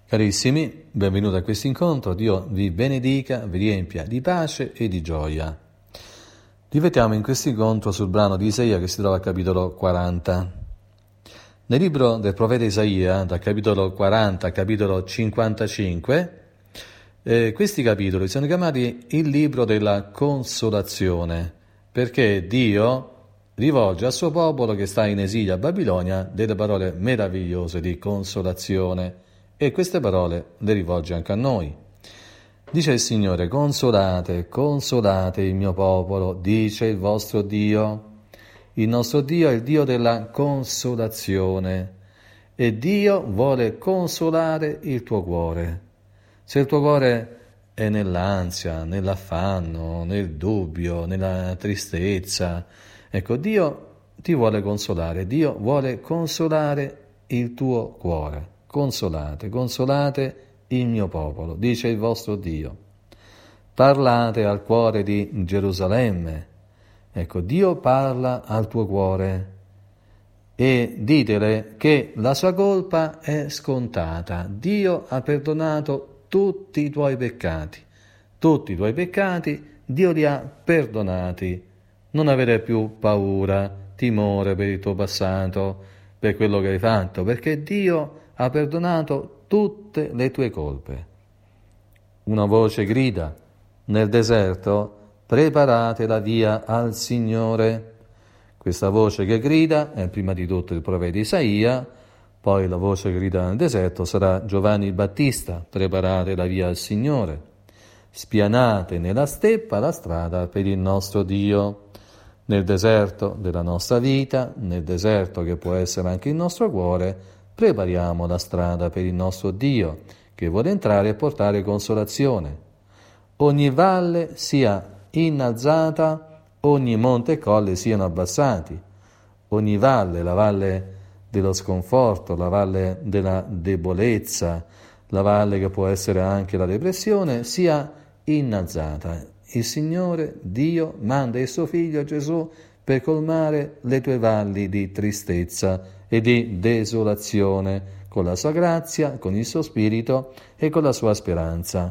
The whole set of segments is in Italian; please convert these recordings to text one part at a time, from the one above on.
Carissimi, benvenuti a questo incontro. Dio vi benedica, vi riempia di pace e di gioia. Riflettiamo in questo incontro sul brano di Isaia che si trova al capitolo 40. Nel libro del profeta Isaia, dal capitolo 40 al capitolo 55, questi capitoli sono chiamati il libro della consolazione, perché Dio rivolge al suo popolo che sta in esilio a Babilonia delle parole meravigliose di consolazione. E queste parole le rivolge anche a noi. Dice il Signore: consolate, consolate il mio popolo, dice il vostro Dio. Il nostro Dio è il Dio della consolazione e Dio vuole consolare il tuo cuore. Se il tuo cuore è nell'ansia, nell'affanno, nel dubbio, nella tristezza, ecco, Dio ti vuole consolare, Dio vuole consolare il tuo cuore. Consolate, consolate il mio popolo, dice il vostro Dio. Parlate al cuore di Gerusalemme. Ecco, Dio parla al tuo cuore e ditele che la sua colpa è scontata. Dio ha perdonato tutti i tuoi peccati. Tutti i tuoi peccati Dio li ha perdonati. Non avere più paura, timore per il tuo passato, per quello che hai fatto, perché Dio ha perdonato tutte le tue colpe. Una voce grida nel deserto: preparate la via al Signore. Questa voce che grida è prima di tutto il profeta Isaia, poi la voce che grida nel deserto sarà Giovanni il Battista: preparate la via al Signore. Spianate nella steppa la strada per il nostro Dio. Nel deserto della nostra vita, nel deserto che può essere anche il nostro cuore, prepariamo la strada per il nostro Dio, che vuole entrare e portare consolazione. Ogni valle sia innalzata, ogni monte e colle siano abbassati. Ogni valle, la valle dello sconforto, la valle della debolezza, la valle che può essere anche la depressione, sia innalzata. Il Signore, Dio, manda il suo Figlio Gesù per colmare le tue valli di tristezza e di desolazione, con la sua grazia, con il suo spirito e con la sua speranza.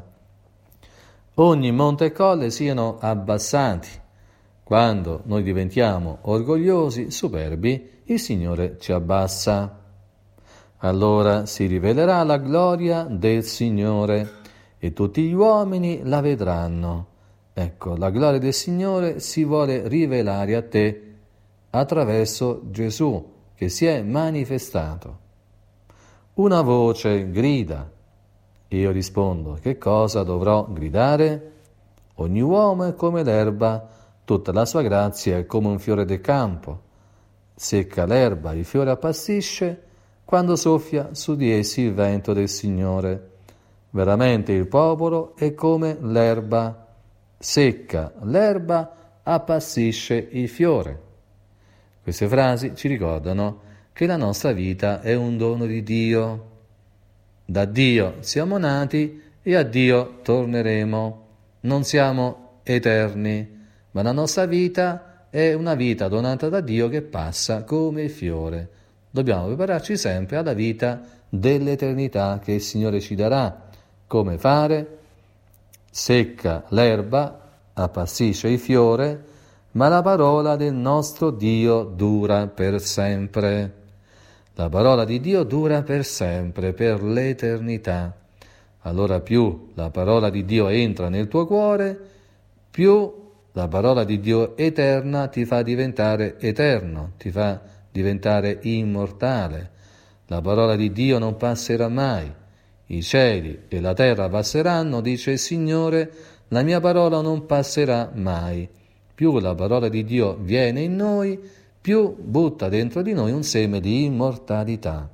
Ogni monte e colle siano abbassati. Quando noi diventiamo orgogliosi, superbi, il Signore ci abbassa. Allora si rivelerà la gloria del Signore e tutti gli uomini la vedranno. Ecco, la gloria del Signore si vuole rivelare a te attraverso Gesù, che si è manifestato. Una voce grida. Io rispondo: che cosa dovrò gridare? Ogni uomo è come l'erba, tutta la sua grazia è come un fiore del campo. Secca l'erba, il fiore appassisce, quando soffia su di essi il vento del Signore. Veramente il popolo è come l'erba. Secca l'erba, appassisce il fiore. Queste frasi ci ricordano che la nostra vita è un dono di Dio. Da Dio siamo nati e a Dio torneremo. Non siamo eterni, ma la nostra vita è una vita donata da Dio che passa come il fiore. Dobbiamo prepararci sempre alla vita dell'eternità che il Signore ci darà. Come fare? Secca l'erba, appassisce il fiore, ma la parola del nostro Dio dura per sempre. La parola di Dio dura per sempre, per l'eternità. Allora più la parola di Dio entra nel tuo cuore, più la parola di Dio eterna ti fa diventare eterno, ti fa diventare immortale. La parola di Dio non passerà mai. I cieli e la terra passeranno, dice il Signore, la mia parola non passerà mai. Più la parola di Dio viene in noi, più butta dentro di noi un seme di immortalità.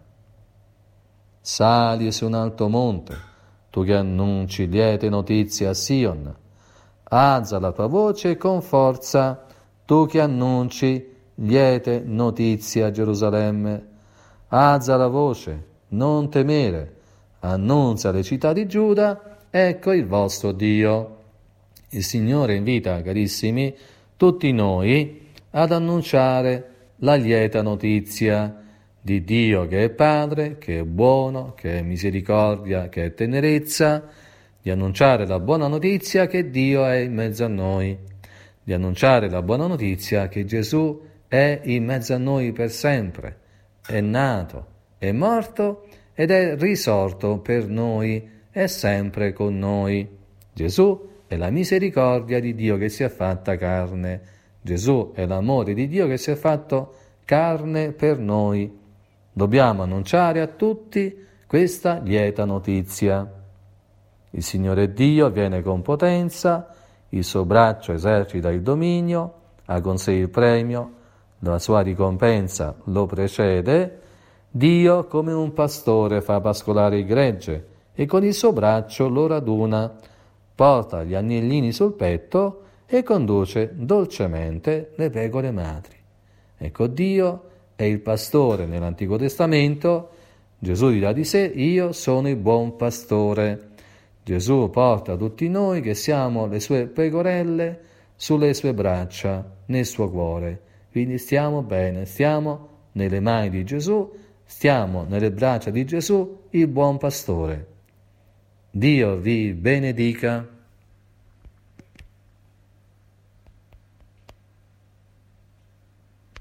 Sali su un alto monte, tu che annunci liete notizie a Sion. Alza la tua voce con forza, tu che annunci liete notizie a Gerusalemme. Alza la voce, non temere. Annunzia alle città di Giuda: ecco il vostro Dio. Il Signore invita, carissimi, tutti noi ad annunciare la lieta notizia di Dio che è Padre, che è buono, che è misericordia, che è tenerezza, di annunciare la buona notizia che Dio è in mezzo a noi, di annunciare la buona notizia che Gesù è in mezzo a noi per sempre, è nato, è morto ed è risorto per noi, è sempre con noi. Gesù è la misericordia di Dio che si è fatta carne. Gesù è l'amore di Dio che si è fatto carne per noi. Dobbiamo annunciare a tutti questa lieta notizia. Il Signore Dio viene con potenza, il suo braccio esercita il dominio, ha con sé il premio, la sua ricompensa lo precede. Dio come un pastore fa pascolare il gregge e con il suo braccio lo raduna, porta gli agnellini sul petto e conduce dolcemente le pecore madri. Ecco, Dio è il pastore nell'Antico Testamento. Gesù dirà di sé: io sono il buon pastore. Gesù porta tutti noi che siamo le sue pecorelle sulle sue braccia, nel suo cuore. Quindi stiamo bene, stiamo nelle mani di Gesù, stiamo nelle braccia di Gesù, il buon pastore. Dio vi benedica.